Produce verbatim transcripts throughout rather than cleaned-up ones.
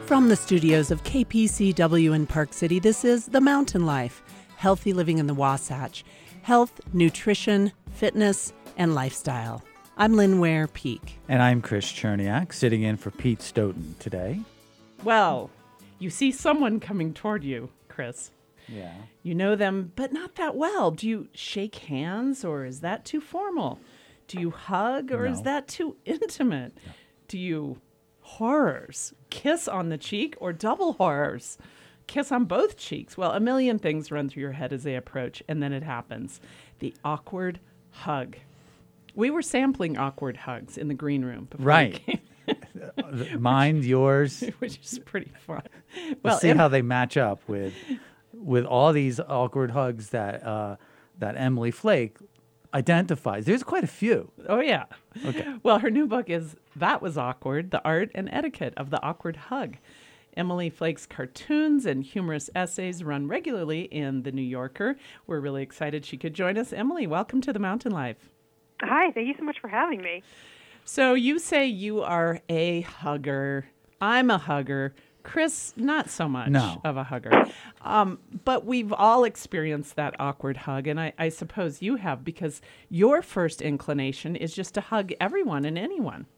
From the studios of K P C W in Park City, this is The Mountain Life, healthy living in the Wasatch, health, nutrition, fitness, and lifestyle. I'm Lynn Ware Peak. And I'm Chris Cherniak, sitting in for Pete Stoughton today. Well, you see someone coming toward you, Chris. Yeah. You know them, but not that well. Do you shake hands, or is that too formal? Do you hug, or No. is that too intimate? No. Do you, horrors, kiss on the cheek, or double horrors? Kiss on both cheeks? Well, a million things run through your head as they approach, and then it happens. The awkward hug. We were sampling awkward hugs in the green room. Before Right. we came. Mine, yours. Which is pretty fun. Well, Well, see em- how they match up with with all these awkward hugs that uh, that Emily Flake identifies. There's quite a few. Oh, yeah. Okay. Well, her new book is That Was Awkward, The Art and Etiquette of the Awkward Hug. Emily Flake's cartoons and humorous essays run regularly in The New Yorker. We're really excited she could join us. Emily, welcome to The Mountain Life. Hi, thank you so much for having me. So you say you are a hugger. I'm a hugger. Chris, not so much No. of a hugger. Um, but we've all experienced that awkward hug, and I, I suppose you have, because your first inclination is just to hug everyone and anyone.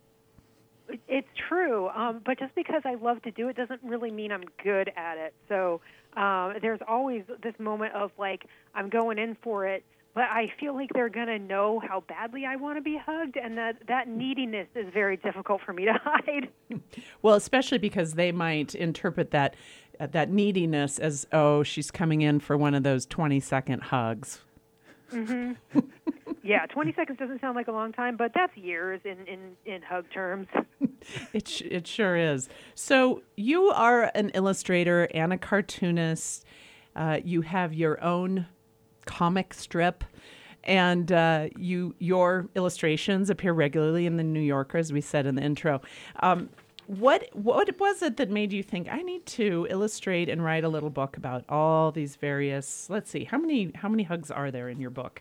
It's true, um, but just because I love to do it doesn't really mean I'm good at it. So um, there's always this moment of, like, I'm going in for it, but I feel like they're going to know how badly I want to be hugged, and that, that neediness is very difficult for me to hide. Well, especially because they might interpret that uh, that neediness as, oh, she's coming in for one of those twenty-second hugs. Mm-hmm. Yeah, twenty seconds doesn't sound like a long time, but that's years in, in, in hug terms. It sh- it sure is. So you are an illustrator and a cartoonist. Uh, you have your own comic strip, and uh, you your illustrations appear regularly in the New Yorker, as we said in the intro. Um, what what was it that made you think, I need to illustrate and write a little book about all these various? Let's see, how many how many hugs are there in your book?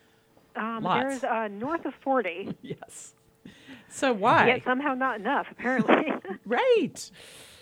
Um, Lots. there's uh, north of forty. Yes. So why? Yet somehow not enough, apparently. Right.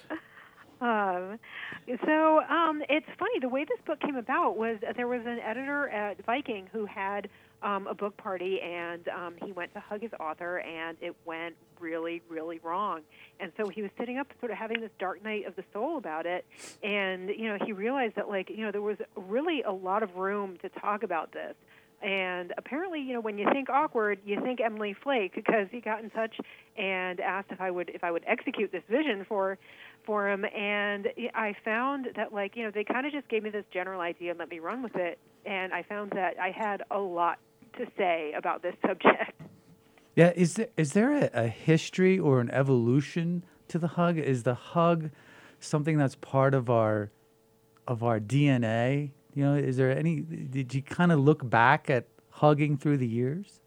Um, so um, it's funny, the way this book came about was uh, there was an editor at Viking who had um, a book party, and um, he went to hug his author, and it went really, really wrong. And so he was sitting up sort of having this dark night of the soul about it, and, you know, he realized that, like, you know, there was really a lot of room to talk about this. And apparently, you know, when you think awkward, you think Emily Flake, because he got in touch and asked if I would if I would execute this vision for for him. And I found that, like, you know, they kind of just gave me this general idea and let me run with it. And I found that I had a lot to say about this subject. Yeah. Is there is there a, a history or an evolution to the hug? Is the hug something that's part of our of our D N A? You know, is there any, did you kind of look back at hugging through the years?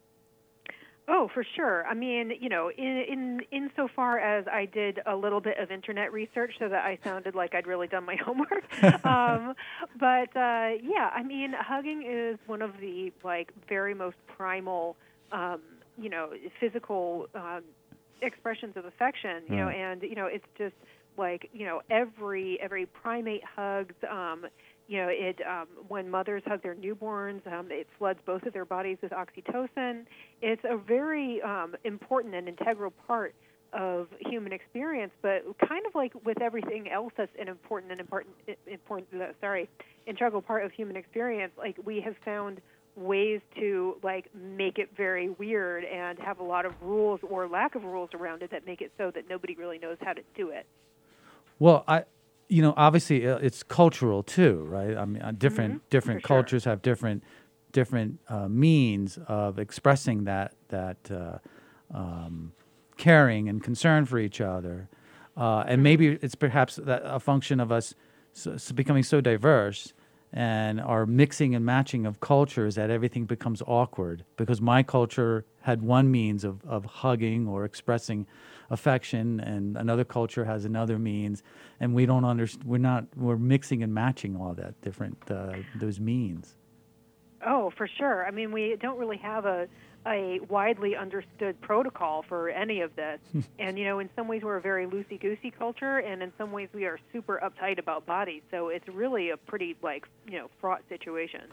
Oh, for sure. I mean, you know, in in insofar as I did a little bit of internet research so that I sounded like I'd really done my homework. um, but, uh, yeah, I mean, hugging is one of the, like, very most primal, um, you know, physical um, expressions of affection, you know, Right. and, you know, it's just like, you know, every every primate hugs. Um, you know, it um, when mothers hug their newborns, um, it floods both of their bodies with oxytocin. It's a very um, important and integral part of human experience, but kind of like with everything else that's an important and important, important, sorry, integral part of human experience. Like, we have found ways to, like, make it very weird and have a lot of rules or lack of rules around it that make it so that nobody really knows how to do it. Well, I, you know, obviously uh, it's cultural too, right? I mean, uh, different Mm-hmm. different For sure. cultures have different different uh, means of expressing that that uh, um, caring and concern for each other, uh, and maybe it's perhaps that a function of us so, so becoming so diverse and our mixing and matching of cultures that everything becomes awkward, because my culture had one means of, of hugging or expressing affection, and another culture has another means, and we don't understand. We're not. We're mixing and matching all that different uh, those means. Oh, for sure. I mean, we don't really have a a widely understood protocol for any of this. And, you know, in some ways we're a very loosey-goosey culture, and in some ways we are super uptight about bodies. So it's really a pretty, like, you know, fraught situation.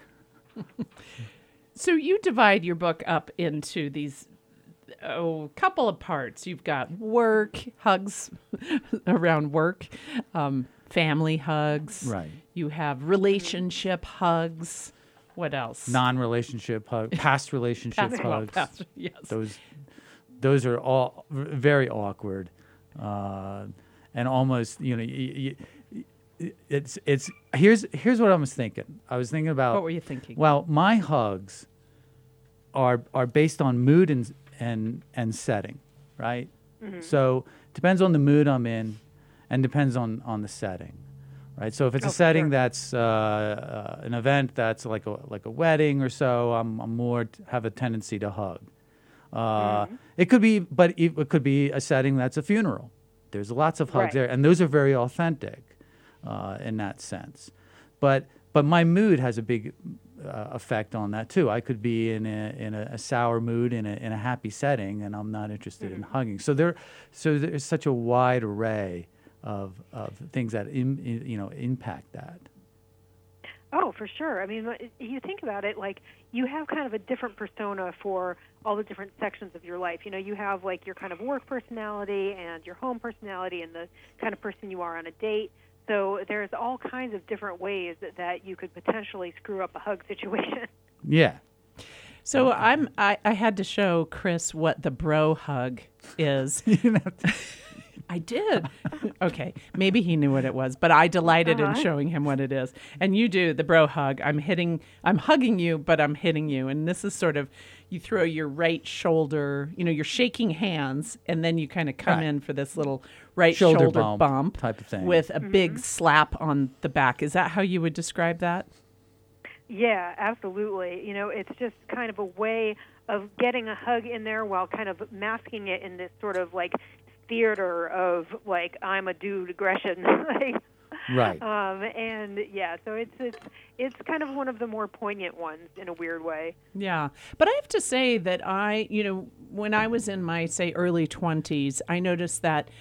So you divide your book up into these oh, couple of parts. You've got work, hugs around work, um, family hugs. Right. You have relationship hugs. What else? Non-relationship hug, past relationship Past- well, hugs. past- yes. Those, those are all v- very awkward, uh, and almost you know, y- y- y- it's it's here's here's what I was thinking. I was thinking about. What were you thinking? Well, my hugs are are based on mood and and and setting, right? Mm-hmm. So depends on the mood I'm in, and depends on on the setting. Right. So if it's Oh, a for setting sure. that's uh, uh, an event that's like a like a wedding or so, I'm, I'm more t- have a tendency to hug. Uh, Mm-hmm. It could be, but it, it could be a setting that's a funeral. There's lots of hugs Right. there, and those are very authentic uh, in that sense. But but my mood has a big uh, effect on that too. I could be in a in a, a sour mood in a in a happy setting, and I'm not interested in hugging. So there, so there's such a wide array of of things that im, i- you know impact that. Oh, for sure. I mean, wh- you think about it, like, you have kind of a different persona for all the different sections of your life. You know, you have, like, your kind of work personality and your home personality and the kind of person you are on a date. So there's all kinds of different ways that, that you could potentially screw up a hug situation. Yeah. So I'm I, I had to show Chris what the bro hug is. You know, I did. Okay, maybe he knew what it was, but I delighted in Uh-huh. showing him what it is. And you do the bro hug. I'm hitting, I'm hugging you, but I'm hitting you. And this is sort of, you throw your right shoulder, you know, you're shaking hands, and then you kind of come Right. in for this little right Shoulder shoulder, bump bump, type of thing. with a big slap on the back. Is that how you would describe that? Yeah, absolutely. You know, it's just kind of a way of getting a hug in there while kind of masking it in this sort of, like, theater of, like, I'm a dude aggression. like, Right. Um, and yeah, so it's it's it's kind of one of the more poignant ones in a weird way. Yeah. But I have to say that I, you know, when I was in my, say, early twenties, I noticed that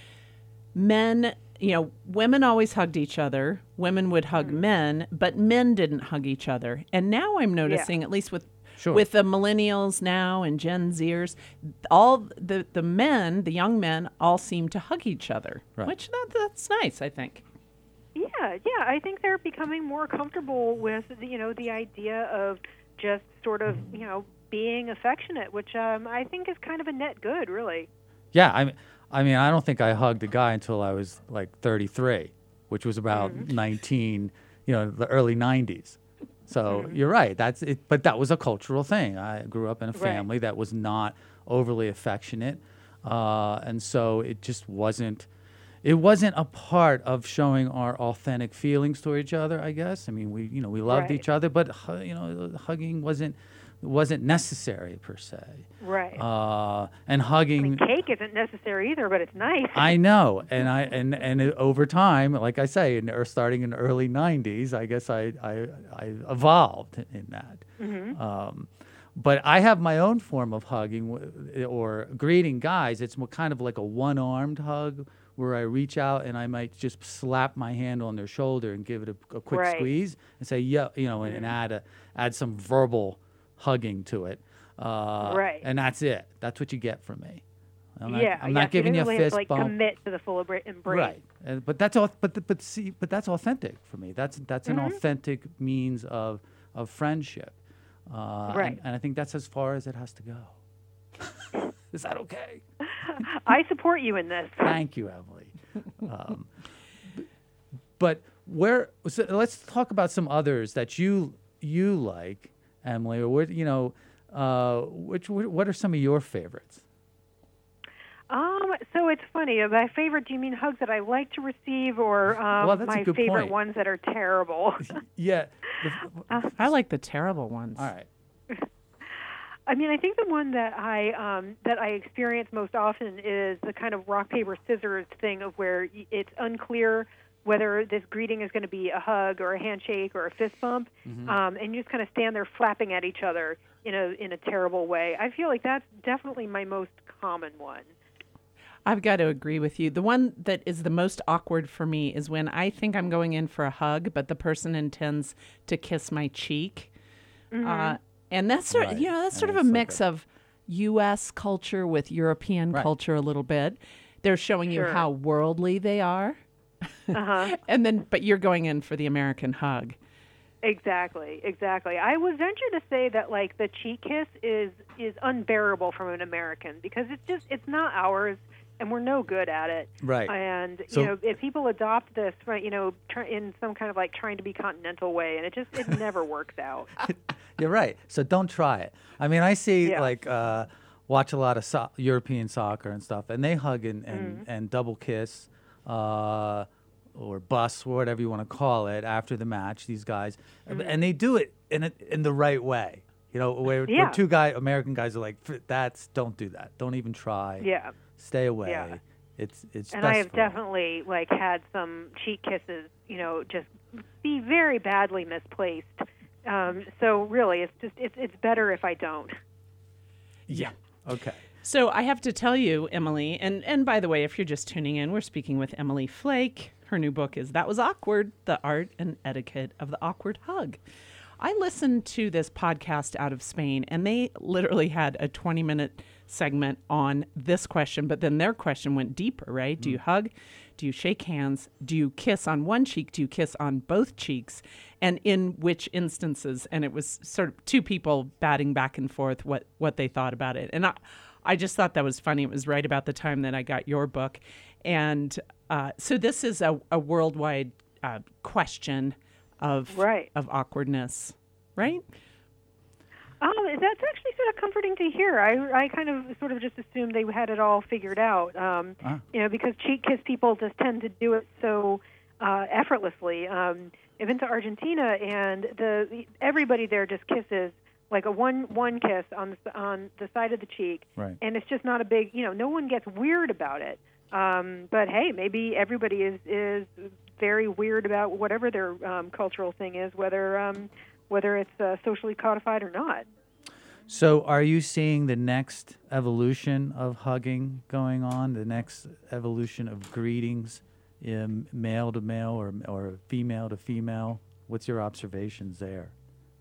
men, you know, women always hugged each other. Women would hug men, but men didn't hug each other. And now I'm noticing, at least with Sure. with the millennials now and Gen Zers, all the, the men, the young men, all seem to hug each other, Right. which that, that's nice, I think. Yeah, yeah, I think they're becoming more comfortable with the, you know the idea of just sort of you know being affectionate, which um, I think is kind of a net good, really. Yeah. I mean, I mean, I don't think I hugged a guy until I was like thirty-three, which was about nineteen, you know, the early nineties. So you're right. That's it. But that was a cultural thing. I grew up in a Right. family that was not overly affectionate, uh, and so it just wasn't. It wasn't a part of showing our authentic feelings to each other. I guess. I mean, we you know we loved Right. each other, but hu- you know, hugging wasn't wasn't necessary per se. Right. Uh, and I hugging. mean, cake isn't necessary either, but it's nice. I know, and I and and it, over time, like I say, in, or starting in the early nineties, I guess I I, I evolved in that. Mm-hmm. Um, but I have my own form of hugging w- or greeting guys. It's more kind of like a one-armed hug, where I reach out and I might just slap my hand on their shoulder and give it a, a quick Right. squeeze and say, yeah, you know, and, and add a add some verbal hugging to it. Uh, Right. And that's it. That's what you get from me. I'm not, yeah, I'm yeah, not so giving you a really have fist to, like, bump. commit to the full abra- embrace. Right. And, but that's all. But but see, but that's authentic for me. That's that's Mm-hmm. an authentic means of of friendship. Uh, Right. And, and I think that's as far as it has to go. Is that okay? I support you in this. Thank you, Emily. Um, b- but where? So let's talk about some others that you you like, Emily. Or what you know? Uh, which what are some of your favorites? Um, so it's funny. My favorite, do you mean hugs that I like to receive, or um, Well, that's a my good favorite point. ones that are terrible? Yeah. the- I like the terrible ones. all right. I mean, I think the one that I um, that I experience most often is the kind of rock paper scissors thing of where y- it's unclear whether this greeting is going to be a hug or a handshake or a fist bump, Mm-hmm. um, and you just kind of stand there flapping at each other. in a in a terrible way. I feel like that's definitely my most common one. I've got to agree with you. The one that is the most awkward for me is when I think I'm going in for a hug, but the person intends to kiss my cheek. Mm-hmm. Uh, and that's sort, Right. you know, that's sort And of a it's like mix a- of U S culture with European Right. culture a little bit. They're showing you Sure. how worldly they are. Uh-huh. And then, but you're going in for the American hug. Exactly, exactly. I would venture to say that like the cheek kiss is is unbearable from an American because it's just it's not ours and we're no good at it. Right. And So- you know, if people adopt this, right, you know, try, in some kind of like trying to be continental way, and it just it never works out. You're right. So don't try it. I mean, I see Yeah. like uh, watch a lot of so- European soccer and stuff, and they hug and and, Mm-hmm. and double kiss, uh, or bus or whatever you want to call it after the match. These guys, Mm-hmm. and they do it in a, in the right way. You know, where, where Yeah. two guy American guys are like, "F- that's don't do that. Don't even try. Yeah. Stay away. Yeah. It's it's. And I best have for them." definitely like had some cheek kisses, you know, just be very badly misplaced. Um, so really, it's just it's it's better if I don't. Yeah. Okay. So I have to tell you, Emily, and, and by the way, if you're just tuning in, we're speaking with Emily Flake. Her new book is That Was Awkward, The Art and Etiquette of the Awkward Hug. I listened to this podcast out of Spain, and they literally had a twenty-minute segment on this question, but then their question went deeper, right? Do you hug? Do you shake hands? Do you kiss on one cheek? Do you kiss on both cheeks? And in which instances? And it was sort of two people batting back and forth what, what they thought about it. And I, I just thought that was funny. It was right about the time that I got your book. And uh, so this is a, a worldwide uh, question of, Right. of awkwardness, right? Um, that's actually sort of comforting to hear. I, I kind of sort of just assumed they had it all figured out. Um, Ah. You know, because cheek kiss people just tend to do it so uh, effortlessly. Um, I've been to Argentina, and the everybody there just kisses like a one one kiss on the on the side of the cheek, Right. and it's just not a big. You know, no one gets weird about it. Um, but hey, maybe everybody is is very weird about whatever their um, cultural thing is, whether um, whether it's uh, socially codified or not. So, are you seeing the next evolution of hugging going on? The next evolution of greetings, um, male to male or or female to female? What's your observations there?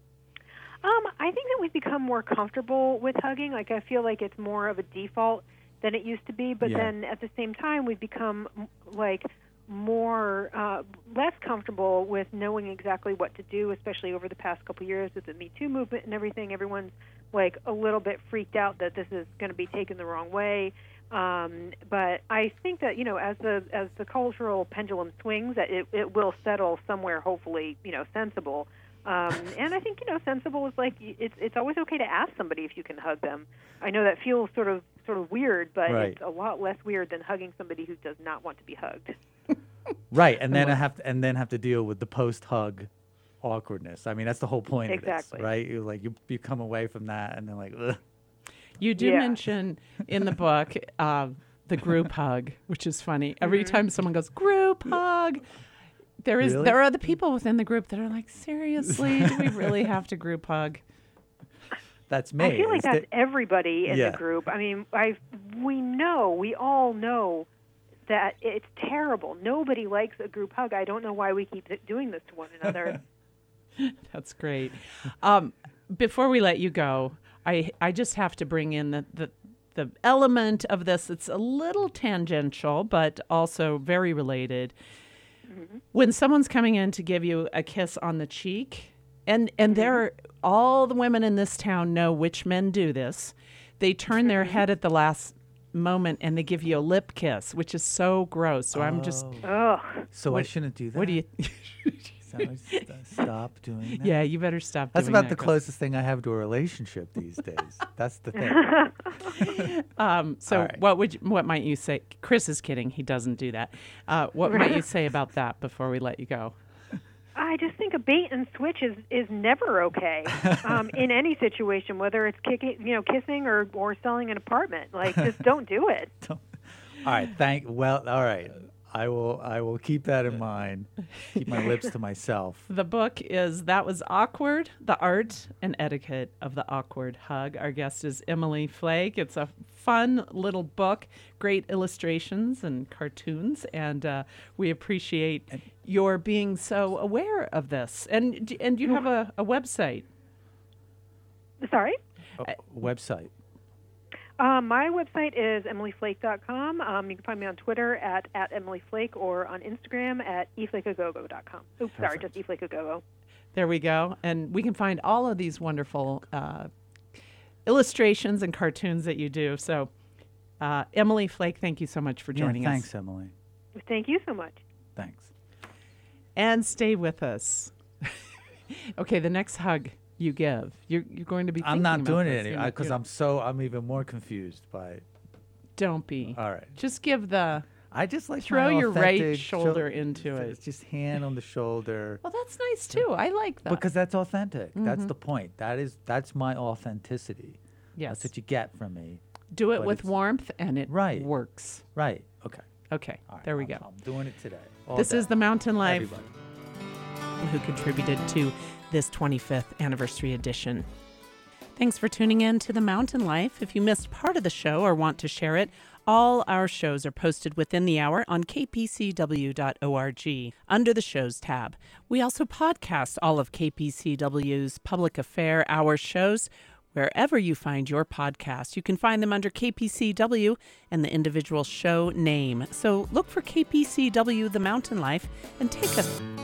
Um, I think that we've become more comfortable with hugging. Like I feel like it's more of a default than it used to be. But Yeah. then at the same time, we've become m- like more uh, less comfortable with knowing exactly what to do, especially over the past couple of years with the Me Too movement and everything. Everyone's like a little bit freaked out that this is going to be taken the wrong way. Um, but I think that, you know, as the as the cultural pendulum swings, that it, it will settle somewhere, hopefully, you know, sensible. Um, and I think, you know, sensible is like it's it's always okay to ask somebody if you can hug them. I know that feels sort of sort of weird, but Right. it's a lot less weird than hugging somebody who does not want to be hugged. Right, and then I have to, and then have to deal with the post-hug awkwardness. I mean, that's the whole point Exactly. of this, right? You like you you come away from that, and then like, ugh. You do Yeah. mention in the book uh, the group hug, which is funny. Every time someone goes group hug, there is Really? there are other people within the group that are like, seriously, do we really have to group hug? That's me. I feel like It's that's the- everybody in Yeah. the group. I mean, I we know, we all know that it's terrible. Nobody likes a group hug. I don't know why we keep doing this to one another. That's great. Um, before we let you go, I I just have to bring in the, the the element of this. It's a little tangential, but also very related. When someone's coming in to give you a kiss on the cheek, and and there, all the women in this town know which men do this. They turn their head at the last moment and they give you a lip kiss, which is so gross. So I'm just, Ugh. so I what- shouldn't do that. what do you? So I st- stop doing that? Yeah, you better stop. That's doing about that, the Chris. closest thing I have to a relationship these days. That's the thing. Um, so All right. what would you, what might you say? Chris is kidding. He doesn't do that. Uh, what might you say about that before we let you go? I just think a bait and switch is, is never okay um, in any situation, whether it's kicking, you know, kissing or, or selling an apartment. Like, just don't do it. All right, thank. Well, all right. I will I will keep that in mind. Keep my lips to myself. The book is That Was Awkward, The Art and Etiquette of the Awkward Hug. Our guest is Emily Flake. It's a fun little book, great illustrations and cartoons, and uh, we appreciate your being so aware of this. And and you have a, a website. Sorry? Oh, website. Um, my website is emily flake dot com. Um, you can find me on Twitter at, at Emily Flake or on Instagram at e flake a go go dot com. Oops, sorry, just e flake a go go. There we go. And we can find all of these wonderful uh, illustrations and cartoons that you do. So, uh, Emily Flake, thank you so much for joining yeah, us. Thanks, Emily. Thank you so much. Thanks. And stay with us. Okay, the next hug you give, you're you're going to be. I'm not thinking doing about it this. anymore You're- because you're- I'm so I'm even more confused by it. Don't be. All right. Just give the. I just like Throw my your right authentic shoulder into it. It's just hand on the shoulder. Well, that's nice too. I like that. Because that's authentic. That's the point. That is that's my authenticity. Yes. That's what you get from me. Do it but with it's- warmth, and it Right. works. Right. Okay. Okay. All right. There we I'm, go. I'm doing it today. all This day. is the Mountain Life. Everybody. Who contributed to this twenty-fifth anniversary edition. Thanks for tuning in to The Mountain Life. If you missed part of the show or want to share it, all our shows are posted within the hour on k p c w dot org under the Shows tab. We also podcast all of K P C W's Public Affair Hour shows. Wherever you find your podcast, you can find them under K P C W and the individual show name. So look for K P C W The Mountain Life and take a